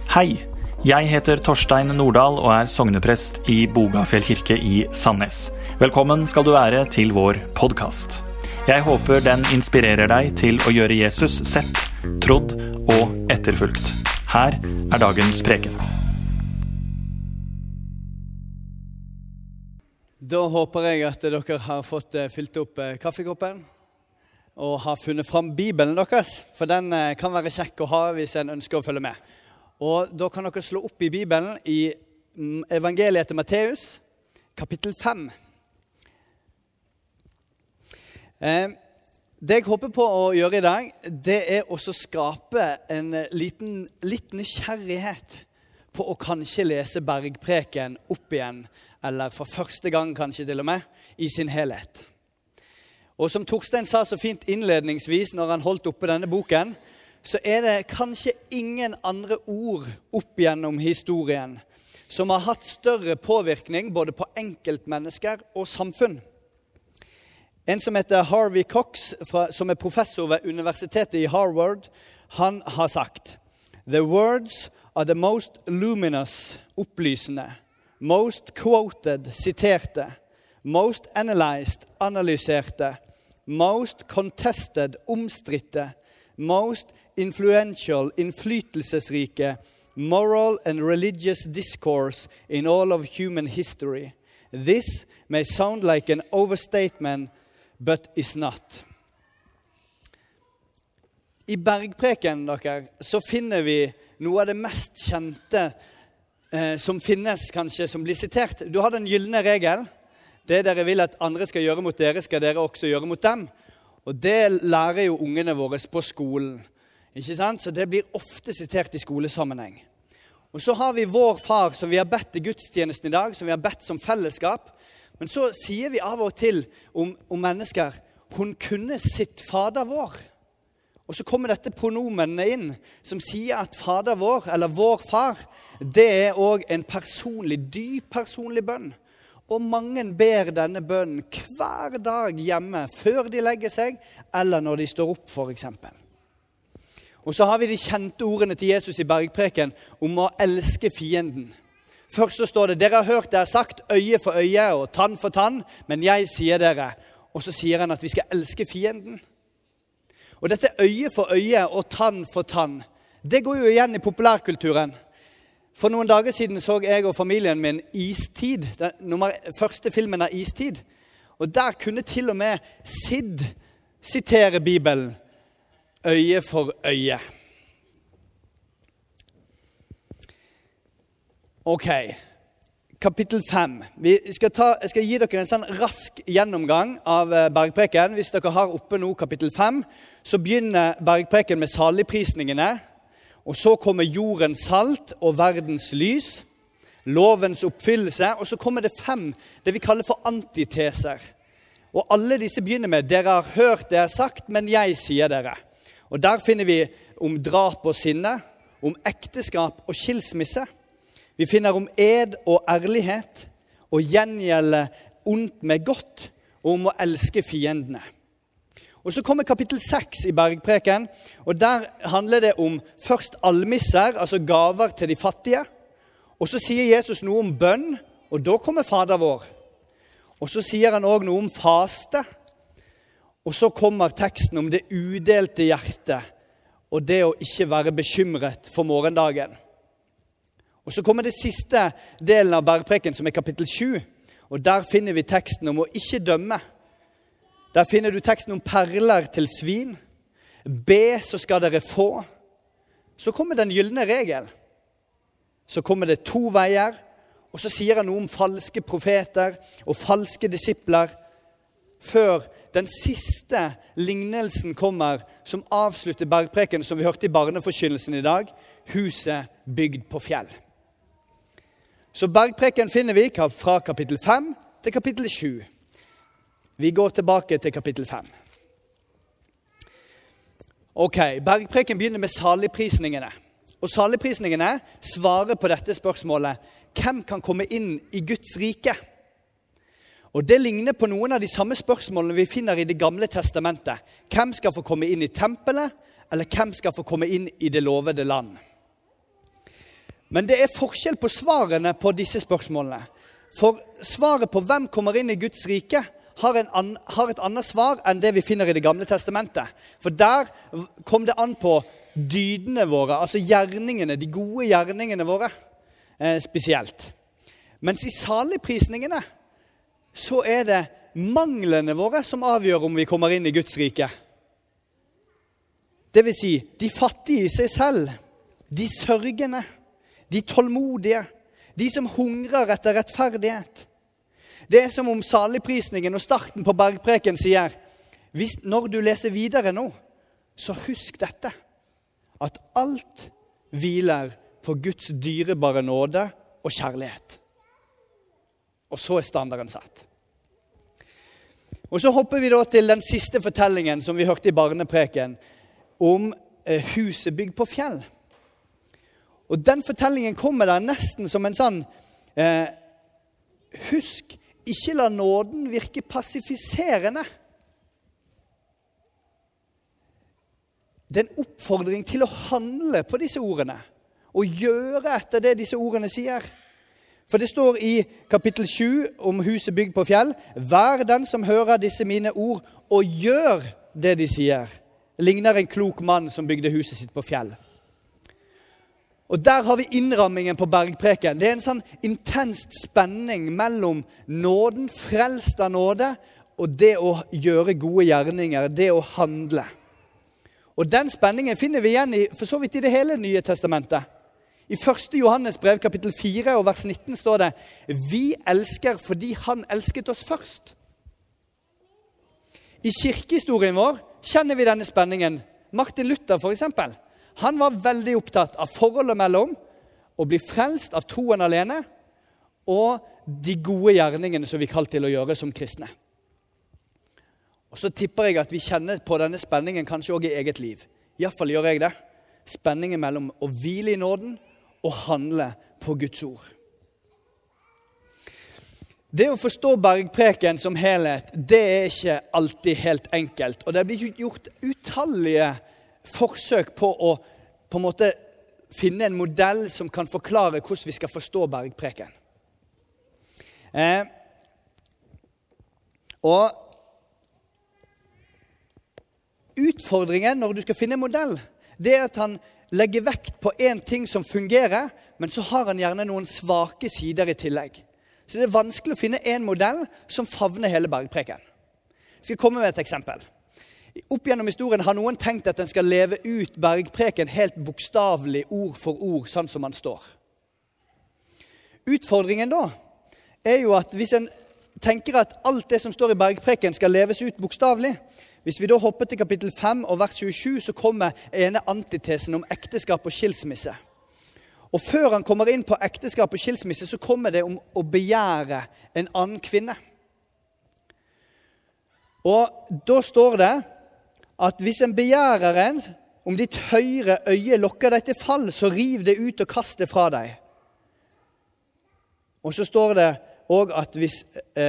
Hei, jeg heter Torstein Nordahl og er sogneprest i Bogafjell kirke i Sandnes. Velkommen skal du være til vår podcast. Jeg håper den inspirerer deg til å gjøre Jesus sett, trodd og etterfulgt. Her er dagens preken. Da håper jeg at dere har fått fylt opp kaffekoppen og har funnet fram Bibelen deres, for den kan være kjekk å ha hvis en ønsker å følge med. Og da kan dere slå opp i Bibelen i evangeliet til Matteus, kapittel 5. Det jeg håper på å gjøre i dag, det er også skape en litt nysgjerrighet på å kanskje lese Bergpreken opp igjen, eller for første gang kanskje til og med, i sin helhet. Og som Torstein sa så fint innledningsvis når han holdt oppe denne boken, så er det kanskje ingen andre ord opp gjennom historien som har hatt større påvirkning både på enkeltmennesker og samfunn. En som heter Harvey Cox, som er professor ved universitetet i Harvard, han har sagt: «The words are the most luminous, opplysende, most quoted, siterte, most analyzed, analyserte, most contested, omstridte, most influential, innflytelsesrike, moral and religious discourse in all of human history. This may sound like an overstatement, but is not.» I Bergpreken, så finner vi noe av det mest kjente som finnes kanskje, som blir sitert. Du har den gyllene regel. Det dere vil at andre skal gjøre mot dere, skal dere også gjøre mot dem. Og det lærer jo ungene våre på skolen. Ikke sant? Så det blir ofte sitert i skolesammenheng. Og så har vi vår far som vi har bedt i gudstjenesten i dag, som vi har bedt som fellesskap. Men så sier vi av og til om mennesker, hun kunne sitt fader vår. Og så kommer dette pronomenene inn, som sier at fader vår, eller vår far, det er også en personlig, dyp personlig bønn. Og mange ber denne bønnen hver dag hjemme, før de legger seg, eller når de står opp for eksempel. Og så har vi de kjente ordene til Jesus i Bergpreken om å elske fienden. Først så står det: «Dere har hørt det er sagt øye for øye og tann for tann, men jeg sier dere.» Og så sier han at vi skal elske fienden. Og dette øye for øye og tann for tann, det går jo igjen i populærkulturen. For noen dager siden så jeg og familien min Istid, den første filmen av Istid. Og der kunne til og med Sid sitere Bibelen. Øye for øye. Ok, kapittel 5. Jeg skal gi dere en sånn rask gjennomgang av Bergpreken. Hvis dere har oppe nå kapittel 5, så begynner Bergpreken med saligprisningene. Og så kommer jordens salt og verdens lys, lovens oppfyllelse, og så kommer det 5, det vi kaller for antiteser. Og alle disse begynner med: «Dere har hørt det er sagt, men jeg sier dere.» Og der finner vi om drap og sinne, om ekteskap og skilsmisse. Vi finner om ed og ærlighet, og gjengjelde ondt med godt, og om å elske fiendene. Og så kommer kapittel 6 i Bergpreken, og der handler det om først almisser, altså gaver til de fattige. Og så sier Jesus noe om bønn, og da kommer Fader vår. Og så sier han også noe om faste. Og så kommer teksten om det udelte hjertet, og det å ikke være bekymret for morgendagen. Og så kommer det siste delen av Bergpreken, som er kapittel 7, og der finner vi teksten om å ikke dømme. Der finner du teksten om perler til svin. Be, så skal dere få. Så kommer den gyllene regel. Så kommer det 2 veier, og så sier han noe om falske profeter og falske disipler, før den siste lignelsen kommer, som avslutter Bergpreken, som vi hørte i barneforkynnelsen i dag: huset bygd på fjell. Så Bergpreken finner vi fra kapittel 5 til kapittel 7. Vi går tilbake til kapittel 5. Ok, Bergpreken begynner med saligprisningene. Og saligprisningene svarer på dette spørsmålet: hvem kan komme inn i Guds rike? Og det ligner på noen av de samme spørsmålene vi finner i Det gamle testamentet. Hvem skal få komme inn i tempelet, eller hvem skal få komme inn i det lovede land? Men det forskjell på svarene på disse spørsmålene. For svaret på hvem kommer inn i Guds rike har et annet svar enn det vi finner i det gamle testamentet. For der kom det an på dydene våre, altså gjerningene, de gode gjerningene våre spesielt. Mens i saligprisningene så det manglene våre som avgjør om vi kommer inn i Guds rike. Det vil si, de fattige i seg selv, de sørgende, de tålmodige, de som hungrer etter rettferdighet. Det som om saligprisningen og starten på bergpreken sier, når du leser videre nå, så husk dette, at alt hviler på Guds dyrebare nåde og kjærlighet. Og så standarden satt. Og så hopper vi da til den siste fortellingen som vi hørte i barnepreken, om huset bygd på fjell. Og den fortellingen kommer der nesten som en sånn, husk, ikke la nåden virke passifiserende. Det en oppfordring til å handle på disse ordene, og gjøre etter det disse ordene sier. For det står i kapittel 7 om huset bygd på fjell, «Vær den som hører disse mine ord, og gjør det de sier. Ligner en klok mann som bygde huset sitt på fjell.» Og der har vi innrammingen på bergpreken. Det en sånn intenst spenning mellom nåden, frelst av nåde, og det å gjøre gode gjerninger, det å handle. Og den spenningen finner vi igjen for så vidt i det hele Nye testamentet. I 1. Johannes brev, kapittel 4 og vers 19 står det, «Vi elsker fordi han elsket oss først.» I kirkehistorien vår kjenner vi denne spenningen. Martin Luther for eksempel. Han var veldig opptatt av forholdet mellom å bli frelst av troen alene og de gode gjerningene som vi kaller til å gjøre som kristne. Og så tipper jeg at vi kjenner på denne spenningen kanskje også i eget liv. I hvert fall gjør jeg det. Spenningen mellom å hvile i nåden og handle på Guds ord. Det å forstå bergpreken som helhet, det ikke alltid helt enkelt. Og det blir gjort utallige forsøk på å på en måte finne en modell som kan forklare hvordan vi skal forstå bergpreken. Og utfordringen når du skal finne en modell, det at han legger vekt på en ting som fungerer, men så har han gjerne noen svake sider i tillegg. Så det vanskelig å finne en modell som favner hele bergpreken. Jeg skal komme med et eksempel. Opp gjennom historien har noen tenkt at den skal leve ut bergpreken helt bokstavlig, ord for ord, sånn som man står. Utfordringen da jo at hvis en tenker at alt det som står i bergpreken skal leves ut bokstavlig, hvis vi da hopper til kapittel 5 og vers 27, så kommer ene antitesen om ekteskap og skilsmisse. Og før han kommer inn på ekteskap og skilsmisse, så kommer det om å begjære en annen kvinne. Og da står det at hvis en begjærer en, om ditt høyre øye lokker deg til fall, så riv det ut og kast det fra deg. Og så står det også at hvis,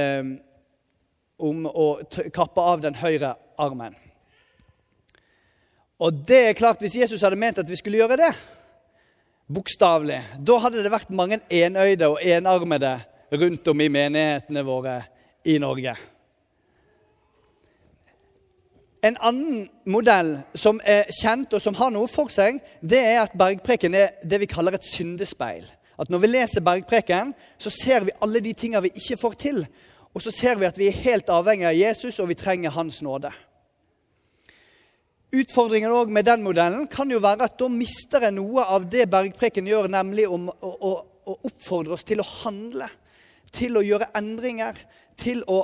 om å kappe av den høyre armen. Og det klart, hvis Jesus hadde ment at vi skulle gjøre det, bokstavlig, da hadde det vært mange enøyde og enarmede rundt om i menighetene våre i Norge. En annen modell som kjent og som har noe for seg, det at bergpreken det vi kaller et syndespeil. At når vi leser bergpreken, så ser vi alle de tingene vi ikke får til, og så ser vi at vi helt avhengig av Jesus, og vi trenger hans nåde. Utfordringen også med den modellen kan jo være at da mister jeg noe av det bergpreken gjør, nemlig om å oppfordre oss til å handle, til å gjøre endringer, til å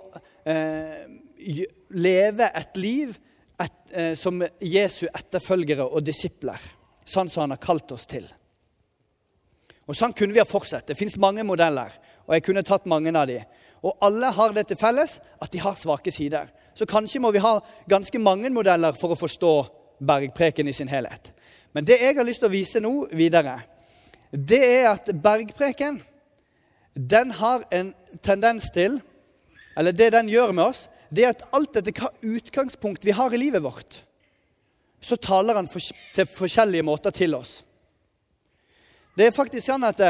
leve et liv som Jesu etterfølgere og disipler, sånn som han har kalt oss til. Og sånn kunne vi ha fortsatt. Det finnes mange modeller, og jeg kunne tatt mange av de. Og alle har det til felles at de har svake sider. Så kanskje må vi ha ganske mange modeller for å forstå bergpreken i sin helhet. Men det jeg har lyst til å vise nå videre, det at bergpreken, den har en tendens til, eller det den gjør med oss, det at alt etter hva utgangspunkt vi har i livet vårt, så taler han til forskjellige måter til oss. Det faktisk sånn at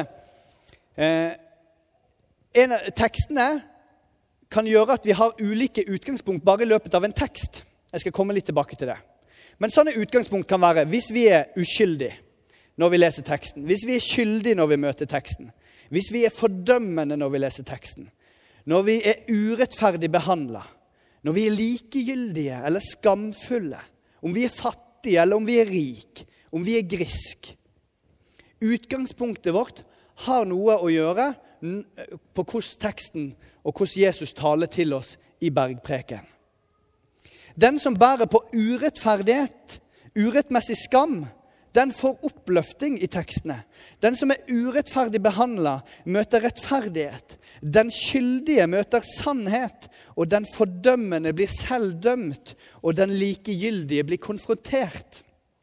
en av tekstene kan gjøre at vi har ulike utgangspunkt bare i løpet av en tekst. Jeg skal komme litt tilbake til det. Men sånne utgangspunkt kan være hvis vi uskyldige når vi leser teksten, hvis vi skyldige når vi møter teksten, hvis vi fordømmende når vi leser teksten, når vi urettferdig behandlet, når vi likegyldige eller skamfulle, om vi fattige eller om vi rik, om vi grisk. Utgangspunktet vårt har noe å gjøre på hvordan teksten og hvordan Jesus taler til oss i bergpreken. Den som bærer på urettferdighet, urettmessig skam, den får oppløfting i tekstene. Den som urettferdig behandlet, møter rettferdighet. Den skyldige møter sannhet, og den fordømmende blir selv dømt, og den likegyldige blir konfrontert.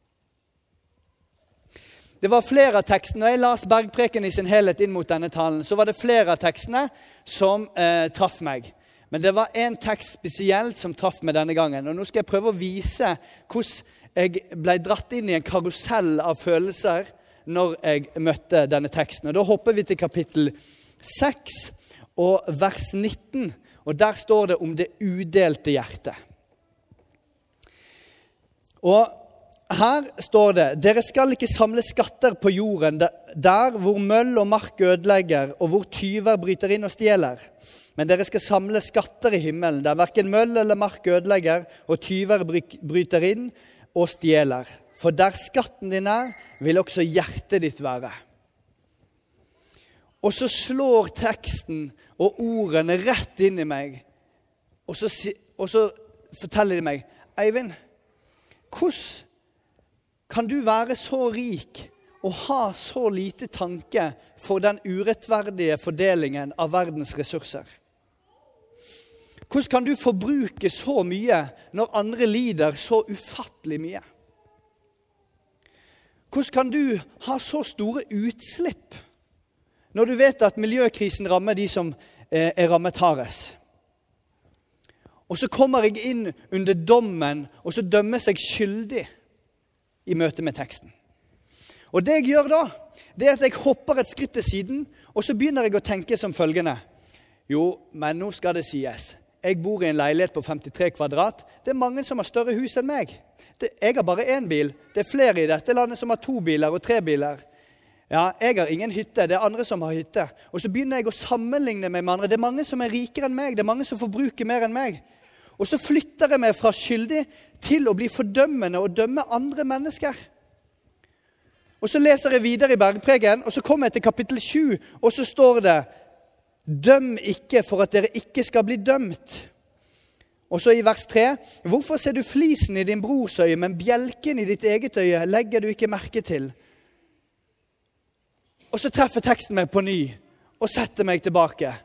Det var flere av tekstene, når jeg las bergpreken i sin helhet inn mot denne talen, så var det flere av tekstene som traff meg. Men det var en tekst spesielt som traff meg denne gangen, og nå skal jeg prøve å vise hvordan jeg ble dratt inn i en karusell av følelser når jeg møtte denne teksten. Og da hopper vi til kapittel 6 og vers 19, og der står det om det udelte hjertet. Og her står det, dere skal ikke samle skatter på jorden der hvor møll og mark ødelegger, og hvor tyver bryter inn og stjeler. Men dere skal samle skatter i himmelen, der hverken møll eller mark ødelegger, og tyver bryter inn og stjeler. For der skatten din vil også hjertet ditt være. Og så slår teksten og ordene rett inn i meg, og så forteller de meg, Eivind, hvordan kan du være så rik og ha så lite tanke for den urettferdige fordelingen av verdens ressurser? Hvordan kan du forbruke så mye når andre lider så ufattelig mye? Hvordan kan du ha så store utslipp når du vet at miljøkrisen rammer de som rammet hardest? Og så kommer jeg inn under dommen, og så dømmes jeg skyldig i møte med teksten. Og det jeg gjør da, det at jeg hopper et skritt til siden, og så begynner jeg å tenke som følgende. Jo, men nå skal det sies. Jeg bor i en leilighet på 53 kvadrat. Det mange som har større hus enn meg. Jeg har bare én bil. Det flere i dette landet som har 2 biler og 3 biler. Ja, jeg har ingen hytte. Det andre som har hytte. Og så begynner jeg å sammenligne meg med andre. Det mange som rikere enn meg. Det mange som forbruker mer enn meg. Og så flytter jeg meg fra skyldig til å bli fordømmende og dømme andre mennesker. Og så leser jeg videre i bergpreken, og så kommer jeg til kapittel 7, og så står det, døm ikke for at dere ikke skal bli dømt. Og så i vers 3, hvorfor ser du flisen i din brors øye, men bjelken i ditt eget øye legger du ikke merke til? Og så treffer teksten meg på ny, og setter meg tilbake.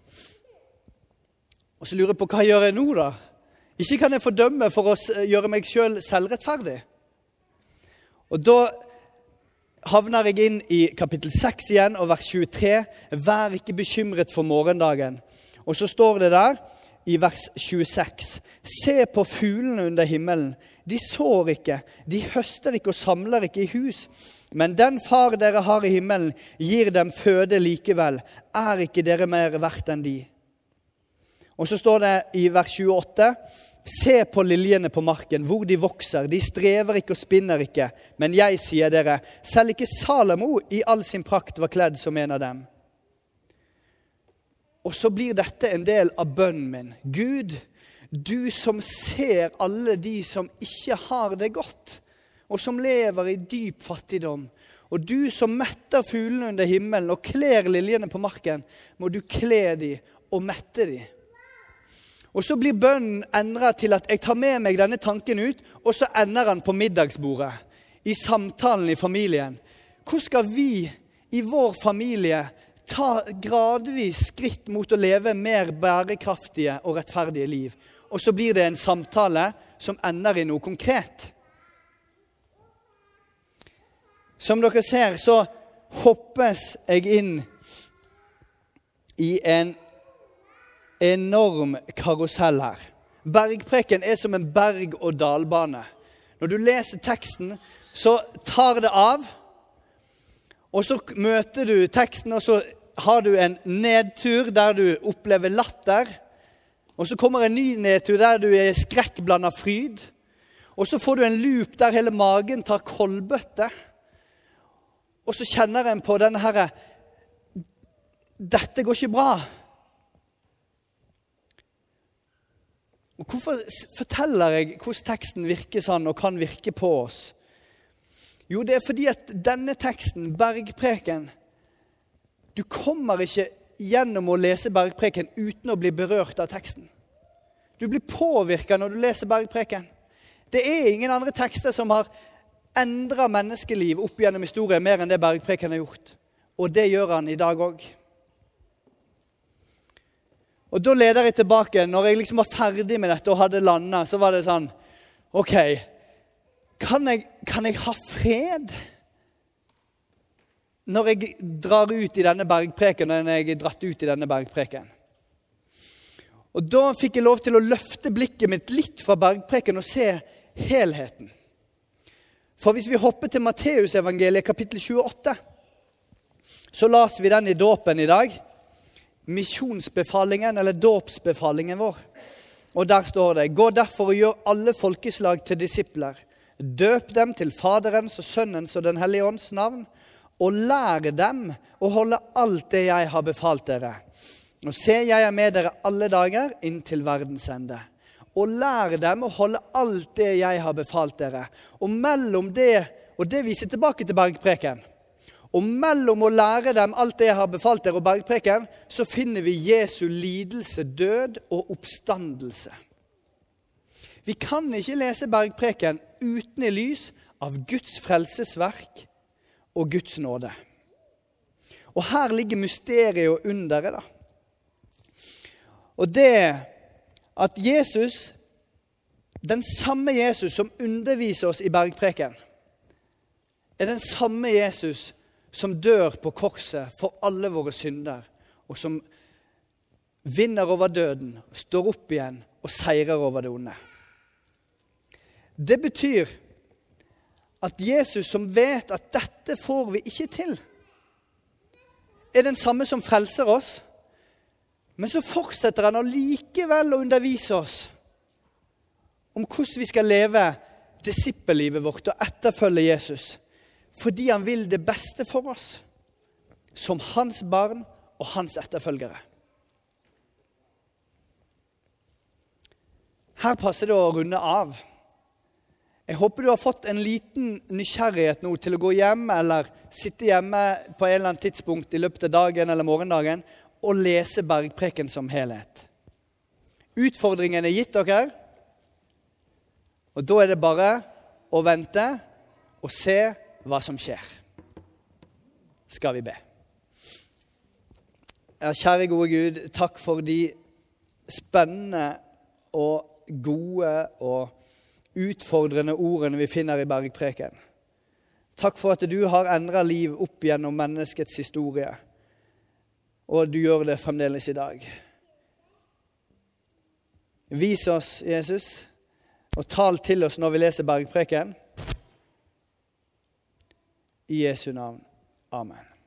Og så lurer jeg på, hva gjør jeg nå da? Ikke kan jeg fordømme for å gjøre meg selv selvrettferdig. Og da havner jeg inn i kapittel 6 igjen, og vers 23. Vær ikke bekymret for morgendagen. Og så står det der, i vers 26. Se på fuglene under himmelen. De sår ikke, de høster ikke og samler ikke i hus. Men den far dere har i himmelen gir dem føde likevel. Er ikke dere mer verdt enn de? Og så står det i vers 28, se på liljene på marken, hvor de vokser. De strever ikke og spinner ikke. Men jeg sier dere, selv ikke Salomo i all sin prakt var kledd som en av dem. Og så blir dette en del av bønnen min. Gud, du som ser alle de som ikke har det godt, og som lever i dyp fattigdom, og du som metter fuglene under himmelen og kler liljene på marken, må du kle de og mette de. Og så blir bønnen endret til at jeg tar med meg denne tanken ut, og så ender han på middagsbordet, i samtalen i familien. Hvor skal vi i vår familie ta gradvis skritt mot å leve mer bærekraftige og rettferdige liv? Og så blir det en samtale som ender i noe konkret. Som dere ser, så hoppes jeg inn i en enorm karusell her. Bergpreken er som en berg- og dalbane. Når du leser teksten, så tar det av, Og så møter du teksten, og så har du en nedtur der du opplever latter. Og så kommer en ny nedtur der du er skrekkblandet fryd. Og så får du en loop der hele magen tar kolbøtte. Og så kjenner en på denne her, dette går ikke bra. Og hvorfor forteller jeg hvordan teksten virker sånn og kan virke på oss? Jo, det er fordi at denne teksten, Bergpreken, du kommer ikke gjennom å lese Bergpreken uten å bli berørt av teksten. Du blir påvirket når du leser Bergpreken. Det er ingen andre tekster som har endret menneskeliv opp gjennom historien mer enn det Bergpreken har gjort. Og det gjør han i dag også. Og da leder jeg tilbake, når jeg liksom var ferdig med dette og hadde landet, så var det sånn, ok, kan jeg ha fred når jeg drar ut i denne bergpreken, når jeg er dratt ut i denne bergpreken? Og da fikk jeg lov til å løfte blikket mitt litt fra bergpreken og se helheten. For hvis vi hopper til Matteus evangeliet kapittel 28, så las vi den i dåpen i dag, misjonsbefalingen eller dåpsbefalingen vår. Og der står det, gå derfor og gjør alle folkeslag til disipler. Døp dem til Faderens og Sønnens og den hellige ånds navn, og lær dem å holde alt det jeg har befalt dere. Og se, jeg er med dere alle dager inntil verdens ende. Og lær dem å holde alt det jeg har befalt dere. Og mellom det, og det viser tilbake til bergpreken, og mellom å lære dem alt det jeg har befalt dere og bergpreken, så finner vi Jesu lidelse, død og oppstandelse. Vi kan ikke lese bergpreken uten i lys av Guds frelsesverk og Guds nåde. Og her ligger mysteriet og underet da. Og det at Jesus, den samme Jesus som underviser oss i bergpreken, er den samme Jesus som dør på korset for alle våre synder, og som vinner over døden, står opp igjen og seirer over det onde. Det betyr at Jesus, som vet at dette får vi ikke til, er den samme som frelser oss, men så fortsetter han allikevel å undervise oss om hvordan vi skal leve disippellivet vårt og etterfølge Jesus, fordi han vil det beste for oss, som hans barn og hans etterfølgere. Her passer det å runde av. Jeg håper du har fått en liten nysgjerrighet nå til å gå hjem, eller sitte hjemme på en eller annen tidspunkt i løpet av dagen eller morgendagen, og lese bergpreken som helhet. Utfordringen er gitt dere, og da er det bare å vente og se hva som skjer. Skal vi be. Ja, kjære gode Gud, takk for de spennende og gode og utfordrende ordene vi finner i bergpreken. Takk for at du har endret liv opp gjennom menneskets historie, og du gjør det fremdeles i dag. Vis oss, Jesus, og tal til oss når vi leser bergpreken. I Jesu navn. Amen.